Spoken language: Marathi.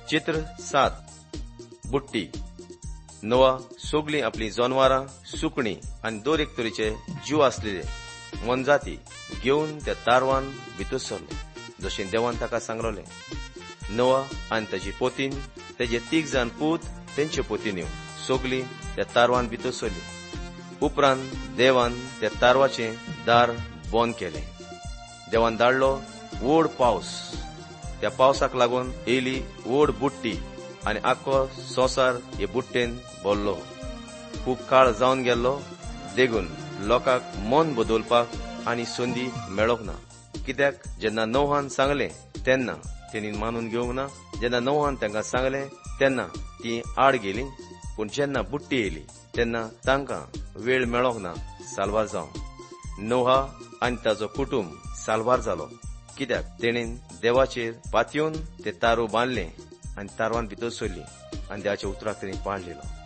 चित्र 7 बुट्टी. नोआ सोगली आपली जनावरां, सुकणी आनी दर एक तरेचे जीव आसलेले मनजाती घेवन त्या तारवान भितर सरलो, जशें देवान ताका सांगलोलें. नोआ आनी ताची पोतीन, तेजे 3 जाण पूत तेंचे पोतीन्यो सोगली त्या तारवान भितर सरली. उपरांत देवान त्या तारवाचें दार बंद केलें. देवान धाडलो व्हड पावस. त्या पावसाक लागून येयली व्हड बुट्टी आनी आख्खो संवसार हे बुट्टेन भरलो. खूब काळ जावन गेल्लो देखून लोकांक मन बदलपाक आनी संदी मेळोंक ना. कित्याक जेन्ना नोहान सांगलें तेन्ना तेणी मानून घेवंक ना. जेन्ना नोहान तांकां सांगलें तेन्ना ती आड गेली. पूण जेन्ना बुट्टी येयली तेन्ना तांकां वेळ मेळोंक ना साल्वार जावंक. नोहा आनी ताचो कुटुंब साल्वार जालो, कित्याक तेणेन देवाचेर पातयेवन ते तारू बांदलें आनी तारवान भितर सरली आनी देवाच्या उतराक तेणी पाळलेलो.